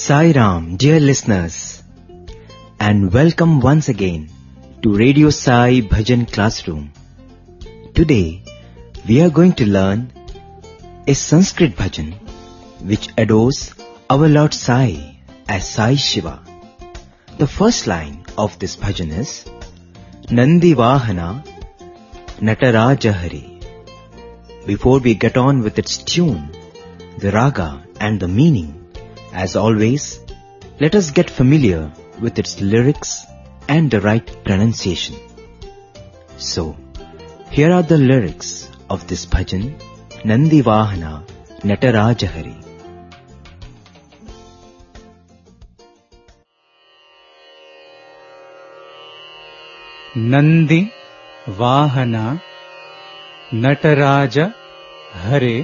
Sai Ram, dear listeners, and welcome once again to Radio Sai Bhajan Classroom. Today, we are going to learn a Sanskrit bhajan which adores our Lord Sai as Sai Shiva. The first line of this bhajan is Nandi Vahana Nataraja Hari. Before we get on with its tune, the raga and the meaning, as always, let us get familiar with its lyrics and the right pronunciation. So, here are the lyrics of this bhajan, Nandi Vahana Nataraja Hari. Nandi Vahana Nataraja Hare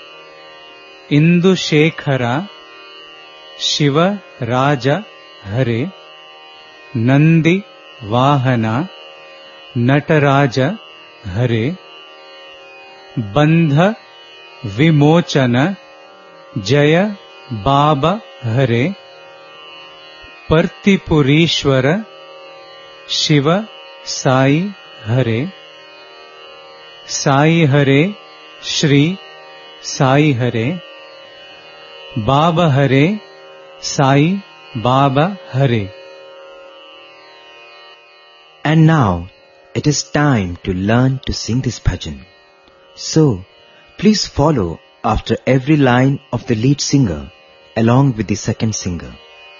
Indushekara Shiva Raja Hare Nandi Vahana Nataraja Hare Bandha Vimochana Jaya Baba Hare Partipurishwara Shiva Sai Hare Sai Hare Shri Sai Hare Baba Hare Sai Baba Hare. And now, it is time to learn to sing this bhajan. So, please follow after every line of the lead singer along with the second singer.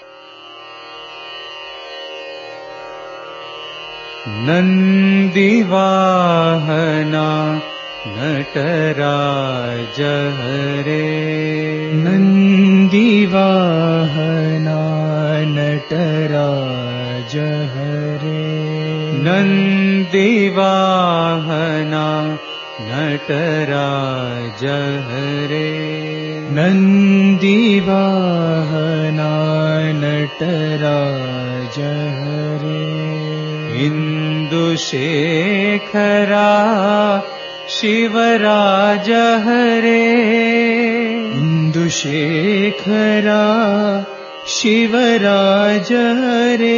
Nandi Vahana Nataraja Hare Nandi Vahana Nataraja Hare Nandi Vahana Nataraja Hare Nandi Vahana Nataraja Hare Indushekara Shivaraja Hare Indushekara Shivaraja Hare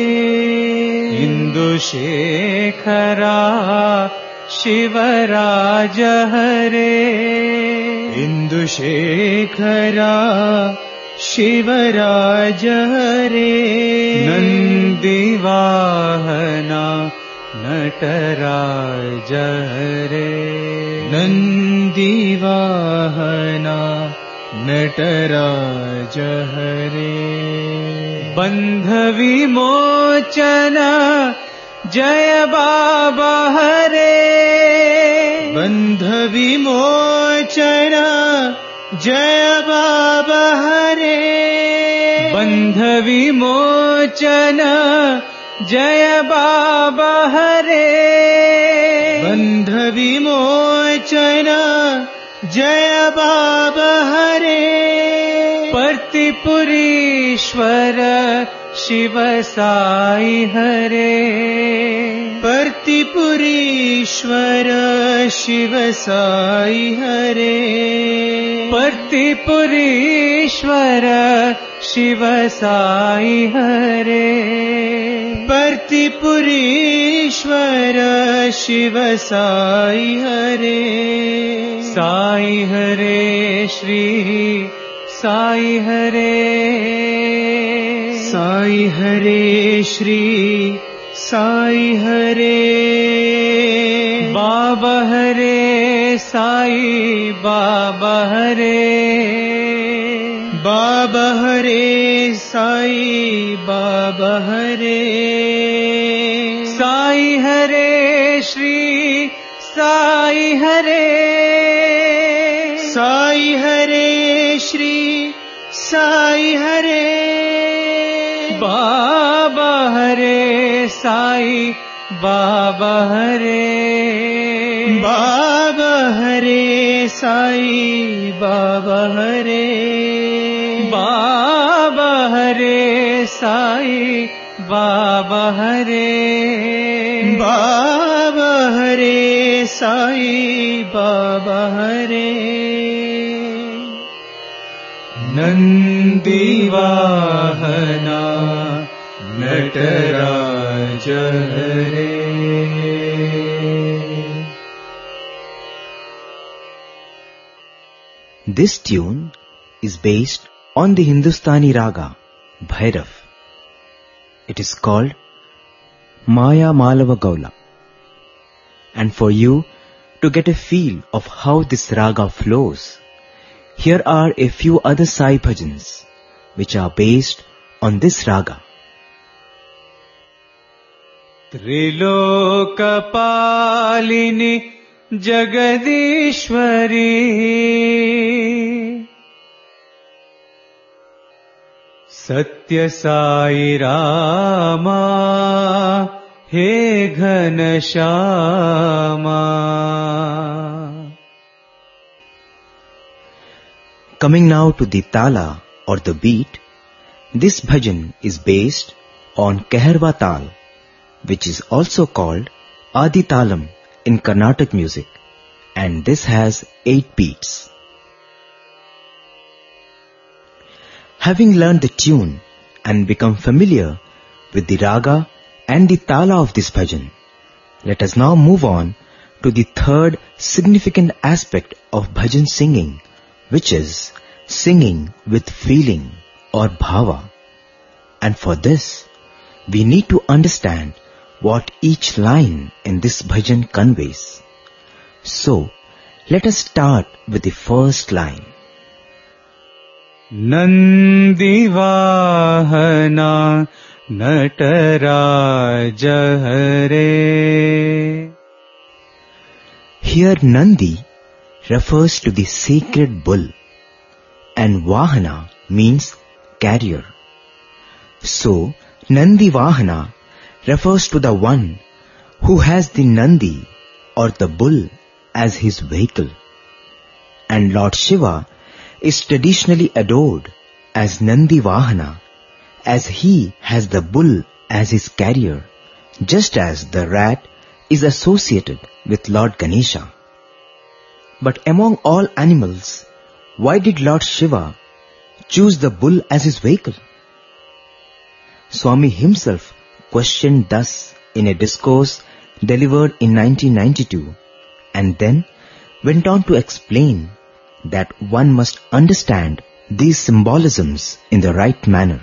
Indushekara Shivaraja Hare Indushekara Shivaraja Hare Nandi Vahana Nataraja Hare Nandi Vahana Nataraja Hare Bandha Vimochana Jaya Baba Hare Bandha Vimochana Jaya Baba Hare Bandha Vimochana Jaya Baba Hare Bandha Vimochana Jaya Baba Hare Partipurishwara Shiva Sai Hare Partipurishwara Shiva Sai Hare Partipurishwara Shiva Sai Hare Partipurishwara Shiva Sai Hare Sai Hare Shri Sai Hare Sai Hare Shri Sai Hare Baba Hare Sai Baba Hare Baba Hare Sai Baba Hare Sai Hare Shri Sai Hare Sai Hare Shri Sai Hare Baba Hare Sai Baba Hare Baba Hare Sai Baba Hare Baba Hare Sai Baba Hare Baba Hare Sai Baba Hare Nandi Vahana Nataraj Hare. This tune is based on the Hindustani raga Bhairav. It is called Maya Malava Gaula. And for you to get a feel of how this raga flows, here are a few other Sai bhajans which are based on this raga. Trilokapalini Jagadishwari Satya Sai Rama He Ghanashama. Coming now to the tala or the beat, this bhajan is based on Kaharwa Tal, which is also called Adi Talam in Carnatic music, and this has 8 beats. Having learned the tune and become familiar with the raga and the tala of this bhajan, let us now move on to the third significant aspect of bhajan singing, which is singing with feeling or bhava. And for this, we need to understand what each line in this bhajan conveys. So, let us start with the first line. Nandi Vahana Nataraja Hare. Here Nandi refers to the sacred bull and Vahana means carrier. So, Nandi Vahana refers to the one who has the Nandi or the bull as his vehicle. And Lord Shiva is traditionally adored as Nandi Vahana, as he has the bull as his carrier, just as the rat is associated with Lord Ganesha. But among all animals, why did Lord Shiva choose the bull as his vehicle? Swami himself questioned thus in a discourse delivered in 1992, and then went on to explain that one must understand these symbolisms in the right manner.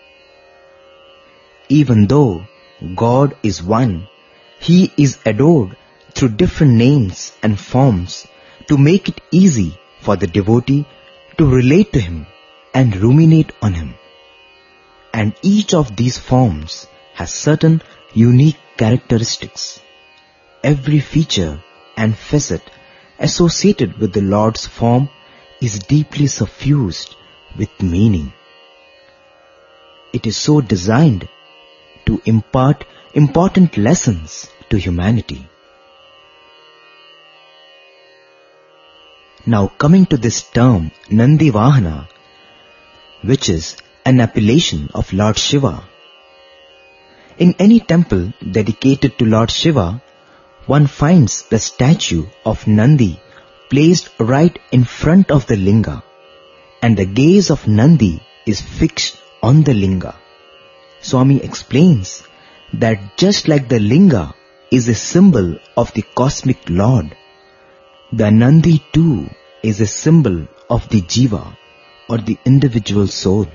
Even though God is one, He is adored through different names and forms to make it easy for the devotee to relate to Him and ruminate on Him. And each of these forms has certain unique characteristics. Every feature and facet associated with the Lord's form is deeply suffused with meaning. It is so designed to impart important lessons to humanity. Now coming to this term Nandi Vahana, which is an appellation of Lord Shiva. In any temple dedicated to Lord Shiva, one finds the statue of Nandi placed right in front of the linga, and the gaze of Nandi is fixed on the linga. Swami explains that just like the linga is a symbol of the cosmic Lord, the Nandi too is a symbol of the Jiva or the individual soul.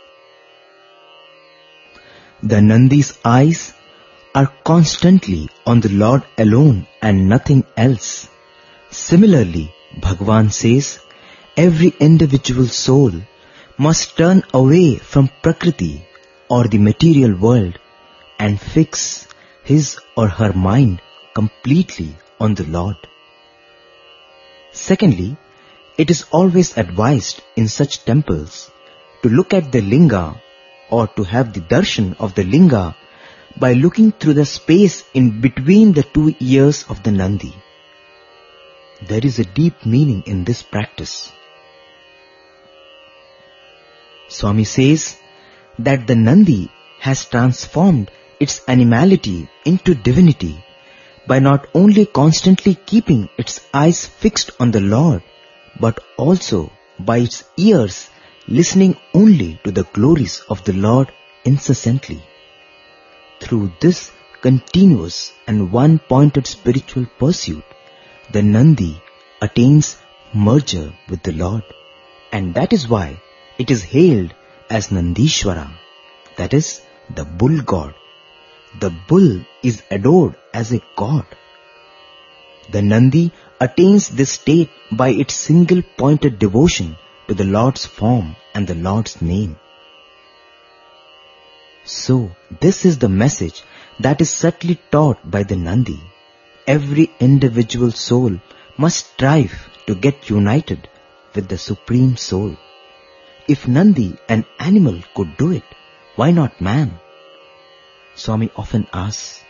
The Nandi's eyes are constantly on the Lord alone and nothing else. Similarly, Bhagavan says, every individual soul must turn away from Prakriti or the material world and fix his or her mind completely on the Lord. Secondly, it is always advised in such temples to look at the linga or to have the darshan of the linga by looking through the space in between the two ears of the Nandi. There is a deep meaning in this practice. Swami says that the Nandi has transformed its animality into divinity by not only constantly keeping its eyes fixed on the Lord, but also by its ears listening only to the glories of the Lord incessantly. Through this continuous and one-pointed spiritual pursuit, the Nandi attains merger with the Lord, and that is why it is hailed as Nandishvara, that is, the bull god. The bull is adored as a god. The Nandi attains this state by its single-pointed devotion to the Lord's form and the Lord's name. So, this is the message that is subtly taught by the Nandi. Every individual soul must strive to get united with the Supreme Soul. If Nandi, an animal, could do it, why not man? Swami often asks.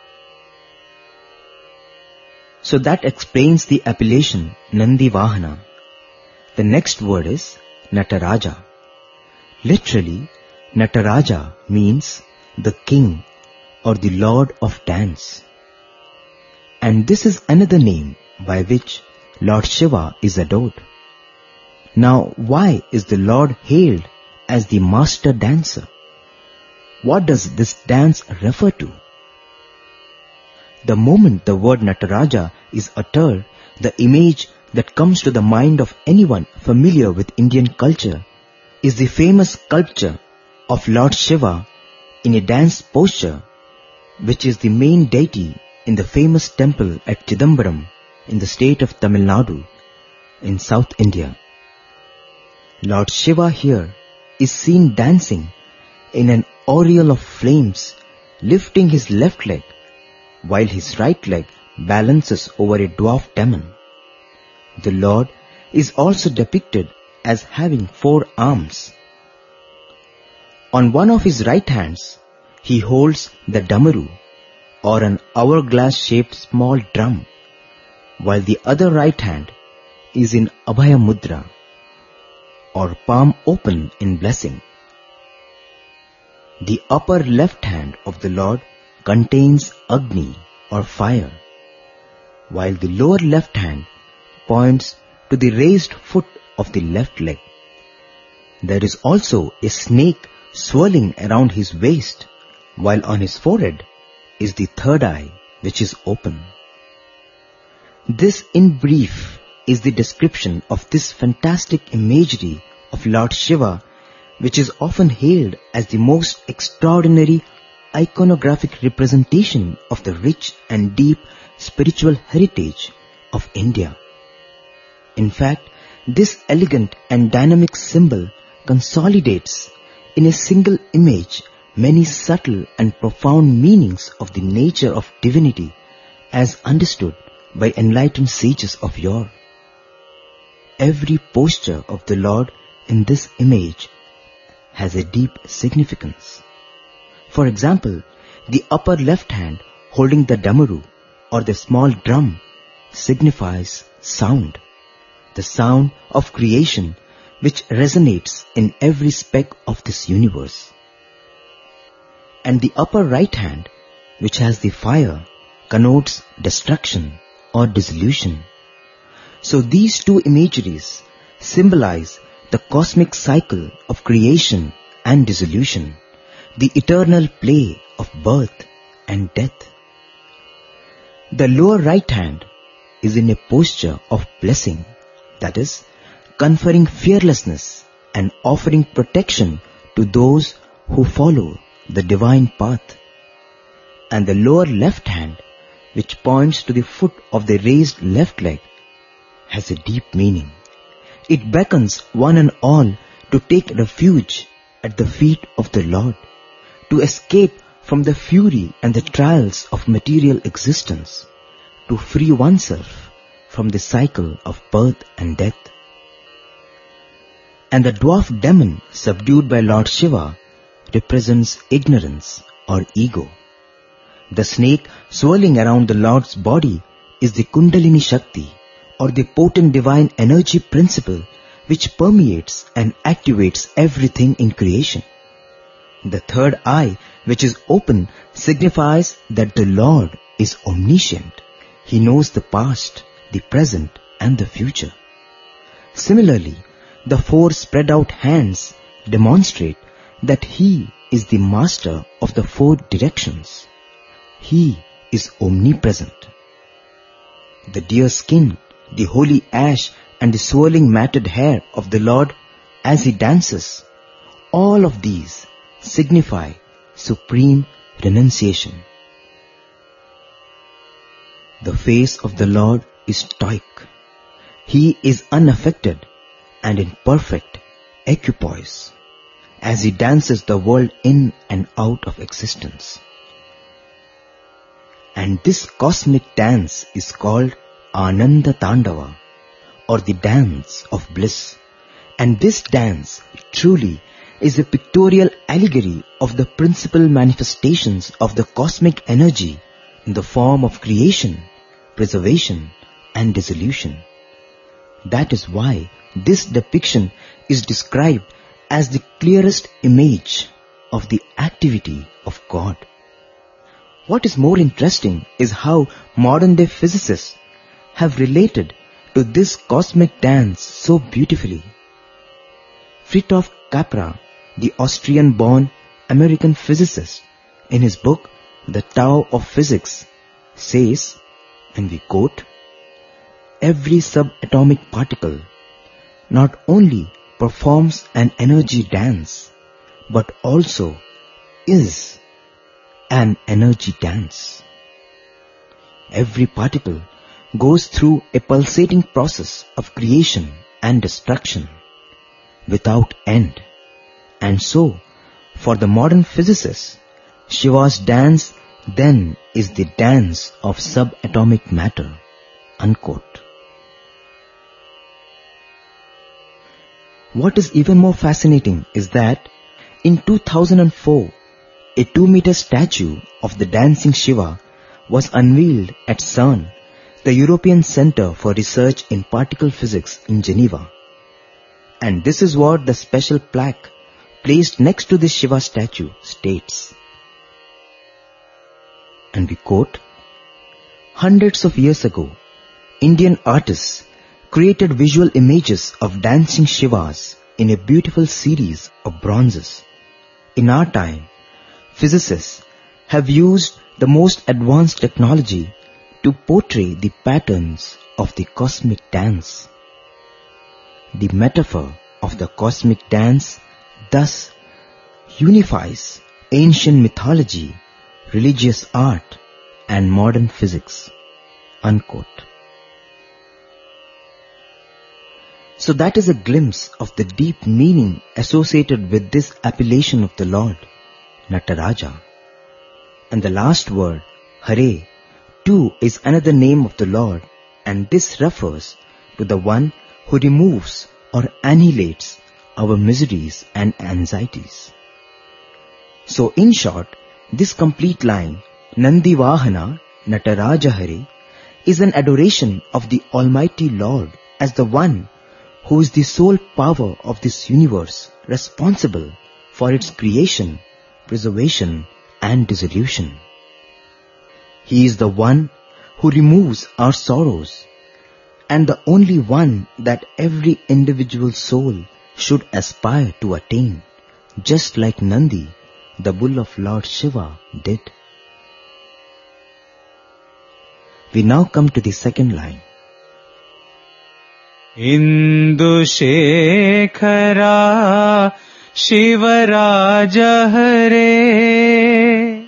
So that explains the appellation Nandi Vahana. The next word is Nataraja. Literally, Nataraja means the king or the lord of dance. And this is another name by which Lord Shiva is adored. Now, why is the Lord hailed as the master dancer? What does this dance refer to? The moment the word Nataraja is uttered, the image that comes to the mind of anyone familiar with Indian culture is the famous sculpture of Lord Shiva in a dance posture, which is the main deity in the famous temple at Chidambaram in the state of Tamil Nadu in South India. Lord Shiva here is seen dancing in an aureole of flames, lifting his left leg, while his right leg balances over a dwarf demon. The Lord is also depicted as having 4 arms. On one of his right hands, he holds the Damaru, or an hourglass-shaped small drum, while the other right hand is in Abhaya Mudra, or palm open in blessing. The upper left hand of the Lord contains Agni or fire, while the lower left hand points to the raised foot of the left leg. There is also a snake swirling around his waist, while on his forehead is the third eye, which is open. This, in brief, is the description of this fantastic imagery of Lord Shiva, which is often hailed as the most extraordinary iconographic representation of the rich and deep spiritual heritage of India. In fact, this elegant and dynamic symbol consolidates in a single image many subtle and profound meanings of the nature of divinity as understood by enlightened sages of yore. Every posture of the Lord in this image has a deep significance. For example, the upper left hand holding the Damaru or the small drum signifies sound, the sound of creation which resonates in every speck of this universe. And the upper right hand, which has the fire, connotes destruction or dissolution. So these two imageries symbolize the cosmic cycle of creation and dissolution, the eternal play of birth and death. The lower right hand is in a posture of blessing, that is, conferring fearlessness and offering protection to those who follow the divine path. And the lower left hand, which points to the foot of the raised left leg, has a deep meaning. It beckons one and all to take refuge at the feet of the Lord, to escape from the fury and the trials of material existence, to free oneself from the cycle of birth and death. And the dwarf demon subdued by Lord Shiva represents ignorance or ego. The snake swirling around the Lord's body is the Kundalini Shakti, or the potent divine energy principle which permeates and activates everything in creation. The third eye, which is open, signifies that the Lord is omniscient. He knows the past, the present, and the future. Similarly, the 4 spread out hands demonstrate that He is the master of the four directions. He is omnipresent. The deer skin, the holy ash, and the swirling matted hair of the Lord as He dances, all of these signify supreme renunciation. The face of the Lord is stoic. He is unaffected and in perfect equipoise as He dances the world in and out of existence. And this cosmic dance is called Ananda Tandava, or the dance of bliss. And this dance truly is a pictorial allegory of the principal manifestations of the cosmic energy in the form of creation, preservation, and dissolution. That is why this depiction is described as the clearest image of the activity of God. What is more interesting is how modern-day physicists have related to this cosmic dance so beautifully. Fritjof Capra, the Austrian-born American physicist, in his book The Tao of Physics, says, and we quote, "Every subatomic particle not only performs an energy dance, but also is an energy dance. Every particle goes through a pulsating process of creation and destruction without end. And so, for the modern physicist, Shiva's dance then is the dance of subatomic matter." Unquote. What is even more fascinating is that in 2004, a 2-meter statue of the dancing Shiva was unveiled at CERN, the European Center for Research in Particle Physics in Geneva. And this is what the special plaque placed next to the Shiva statue states. And we quote, "Hundreds of years ago, Indian artists created visual images of dancing Shivas in a beautiful series of bronzes. In our time, physicists have used the most advanced technology to portray the patterns of the cosmic dance. The metaphor of the cosmic dance thus unifies ancient mythology, religious art, and modern physics." Unquote. So that is a glimpse of the deep meaning associated with this appellation of the Lord, Nataraja. And the last word, Hare, too is another name of the Lord, and this refers to the one who removes or annihilates our miseries and anxieties. So in short, this complete line, Nandi Vahana Nataraja Hare, is an adoration of the Almighty Lord as the one who is the sole power of this universe, responsible for its creation, preservation, and dissolution. He is the one who removes our sorrows, and the only one that every individual soul should aspire to attain, just like Nandi, the bull of Lord Shiva, did. We now come to the second line. Indushekara Shivaraja Hare.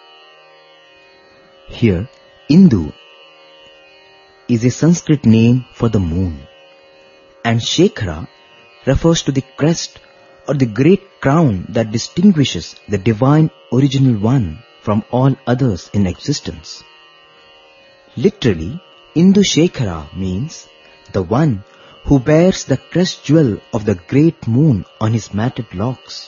Here, Indu is a Sanskrit name for the moon, and Shekhara refers to the crest or the great crown that distinguishes the divine original one from all others in existence. Literally, Indushekara means the one who bears the crest jewel of the great moon on his matted locks.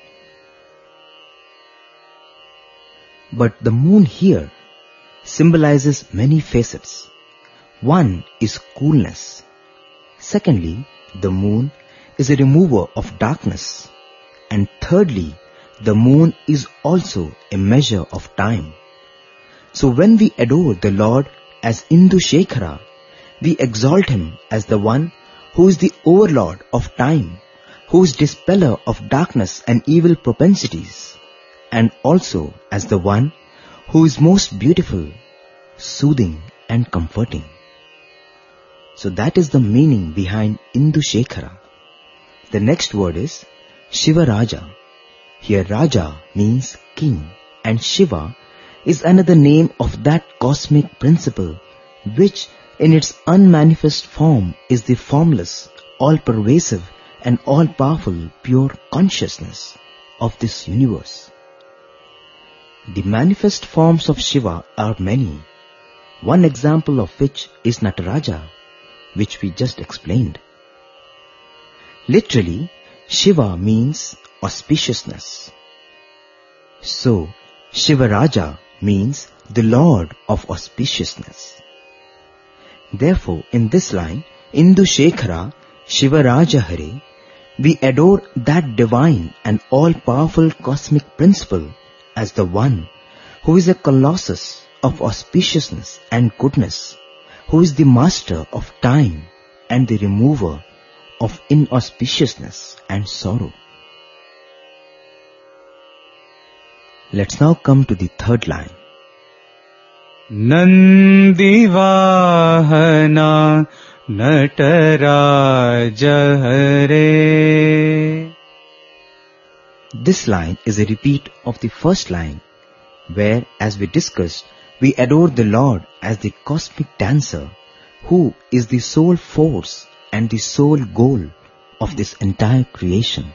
But the moon here symbolizes many facets. One is coolness. Secondly, the moon is a remover of darkness. And thirdly, the moon is also a measure of time. So when we adore the Lord as Indushekara, we exalt him as the one who is the overlord of time, who is dispeller of darkness and evil propensities, and also as the one who is most beautiful, soothing and comforting. So that is the meaning behind Indushekara. The next word is Shiva Raja. Here Raja means king, and Shiva is another name of that cosmic principle which in its unmanifest form is the formless, all-pervasive and all-powerful pure consciousness of this universe. The manifest forms of Shiva are many, one example of which is Nataraja, which we just explained. Literally, Shiva means auspiciousness. So, Shivaraja means the Lord of auspiciousness. Therefore, in this line, Indushekara Shivaraja Hare, we adore that divine and all-powerful cosmic principle as the one who is a colossus of auspiciousness and goodness, who is the master of time and the remover of inauspiciousness and sorrow. Let's now come to the third line. Nandivahana Nataraja Hare. This line is a repeat of the first line, where, as we discussed, we adore the Lord as the cosmic dancer, who is the sole force and the sole goal of this entire creation.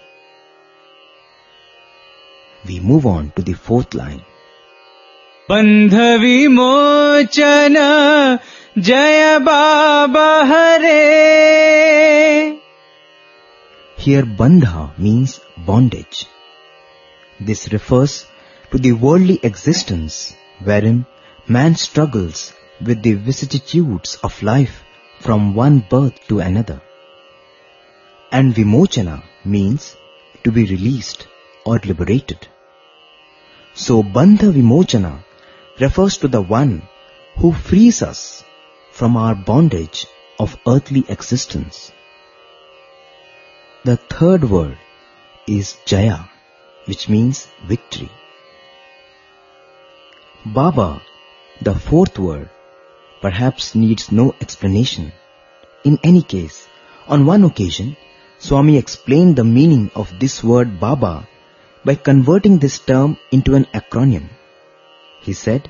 We move on to the fourth line. Bandha Vimochana Jaya Baba Hare. Here bandha means bondage. This refers to the worldly existence wherein man struggles with the vicissitudes of life from one birth to another. And Vimochana means to be released or liberated. So Bandha Vimochana refers to the one who frees us from our bondage of earthly existence. The third word is Jaya, which means victory. Baba, the fourth word, perhaps needs no explanation. In any case, on one occasion, Swami explained the meaning of this word Baba by converting this term into an acronym. He said,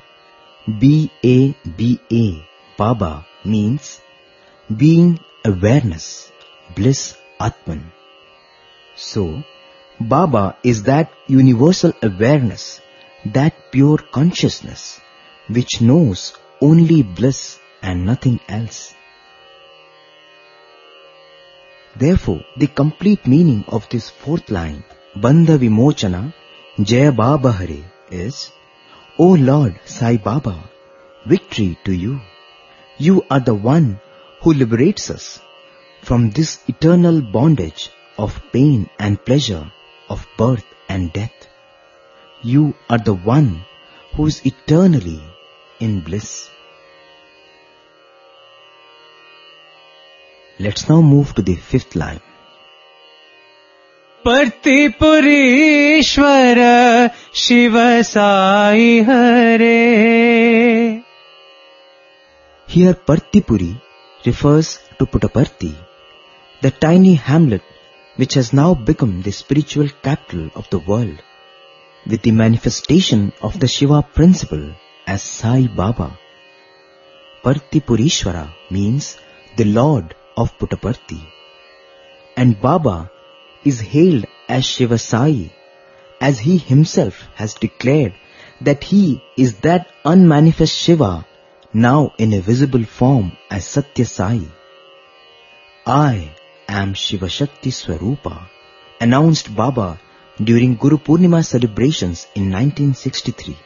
BABA, Baba means being awareness, bliss, Atman. So, Baba is that universal awareness, that pure consciousness, which knows only bliss and nothing else. Therefore, the complete meaning of this fourth line, Bandha Vimochana Jaya Baba Hare, is, O Lord Sai Baba, victory to you. You are the one who liberates us from this eternal bondage of pain and pleasure, of birth and death. You are the one who is eternally in bliss. Let's now move to the fifth line. Partipurishwara Shiva Sai Hare. Here Partipuri refers to Puttaparthi, the tiny hamlet which has now become the spiritual capital of the world, with the manifestation of the Shiva principle as Sai Baba. Partipurishwara means the Lord of Puttaparthi, and Baba is hailed as Shiva Sai, as he himself has declared that he is that unmanifest Shiva now in a visible form as Satya Sai. I am Shiva Shakti Swarupa, announced Baba during Guru Purnima celebrations in 1963.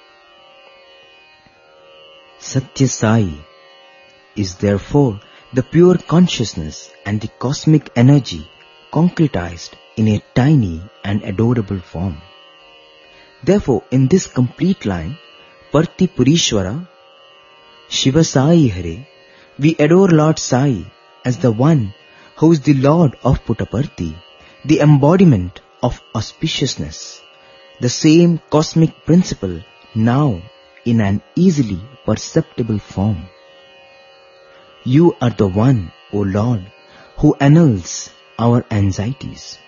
Satya Sai is therefore the pure consciousness and the cosmic energy concretized in a tiny and adorable form. Therefore, in this complete line, Partipurishwara Shiva Sai Hare, we adore Lord Sai as the one who is the Lord of Puttaparthi the embodiment of auspiciousness, the same cosmic principle now in an easily perceptible form. You are the one, O Lord, who annuls our anxieties.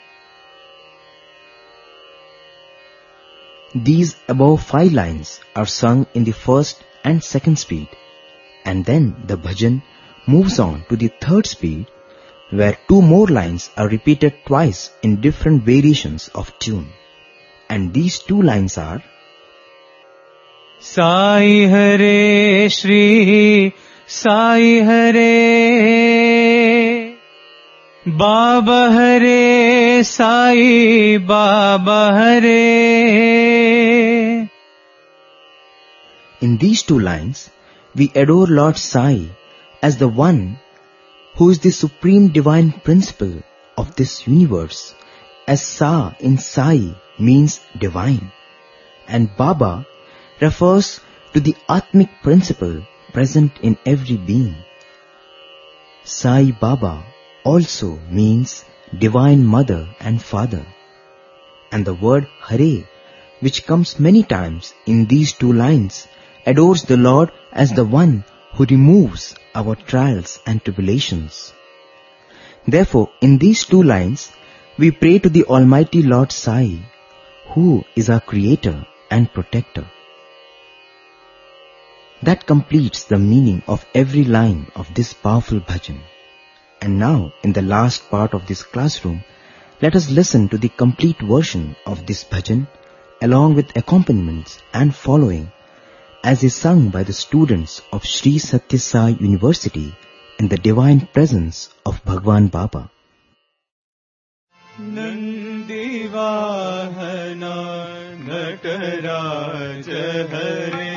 These above 5 lines are sung in the first and second speed, and then the bhajan moves on to the third speed, where 2 more lines are repeated twice in different variations of tune. And these 2 lines are Sai Hare Shri Sai Hare Baba Hare Sai Baba Hare. In these 2 lines, we adore Lord Sai as the one who is the supreme divine principle of this universe, as Sa in Sai means divine, and Baba refers to the Atmic principle present in every being. Sai Baba also means Divine Mother and Father, and the word Hare, which comes many times in these 2 lines, adores the Lord as the one who removes our trials and tribulations. Therefore, in these 2 lines, we pray to the Almighty Lord Sai, who is our Creator and Protector. That completes the meaning of every line of this powerful bhajan. And now, in the last part of this classroom, let us listen to the complete version of this bhajan along with accompaniments and following as is sung by the students of Sri Sathya Sai University in the divine presence of Bhagwan Baba. Nandi Vahana Nataraj Hare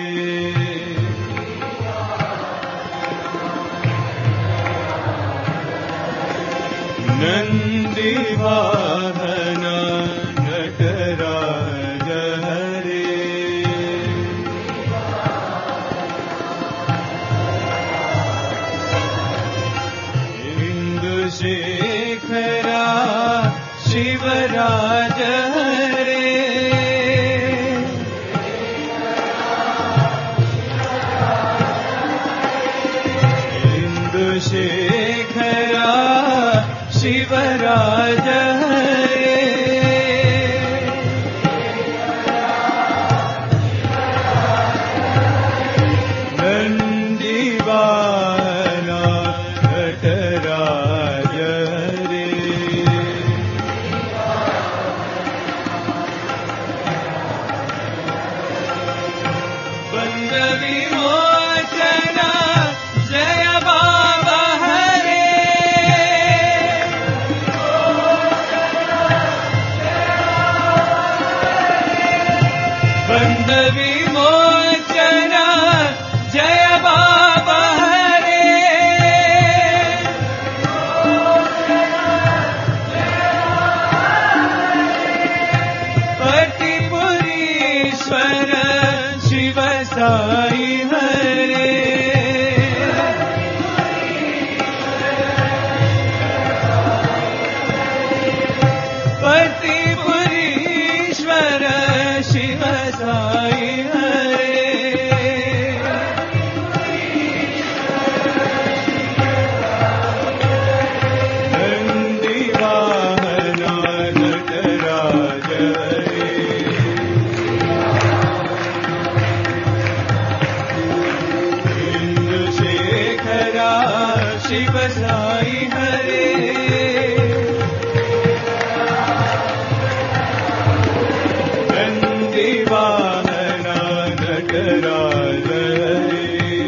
Nandi Vahana Nataraj Hare Indu Shekhara Shivaraj Hare Indu Shekhara Shivaraj Hare Nandi Vahana Nataraj Hare Bandha Vimochana Jaya Baba Hare Bandha Vimochana Jaya Baba Hare Patipurishwara Shiva Sai Hare Patipurishwara Shiva Sai Hare Nandi Vahana Nataraj Hare Indu Shekhara Shiva Sai Hare Nandi Vahana Nataraj Hare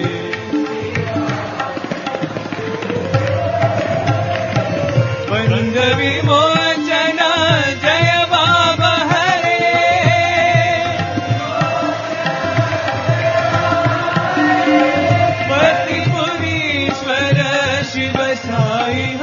Bandha Vimochana Jaya Baba Hare Patipurishwara Shiva Sai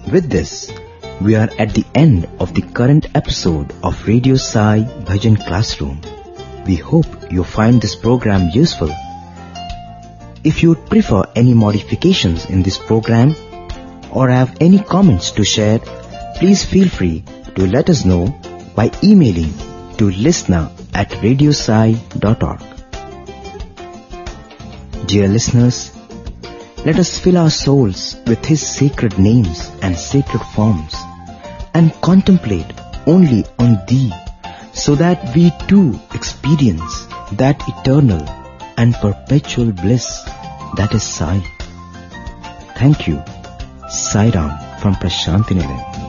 With this, we are at the end of the current episode of Radio Sai Bhajan Classroom. We hope you find this program useful. If you would prefer any modifications in this program or have any comments to share, please feel free to let us know by emailing to listener@radiosai.org. Dear listeners, let us fill our souls with His sacred names and sacred forms and contemplate only on Thee, so that we too experience that eternal and perpetual bliss that is Sai. Thank you. Sai Ram from Prashantinilayam.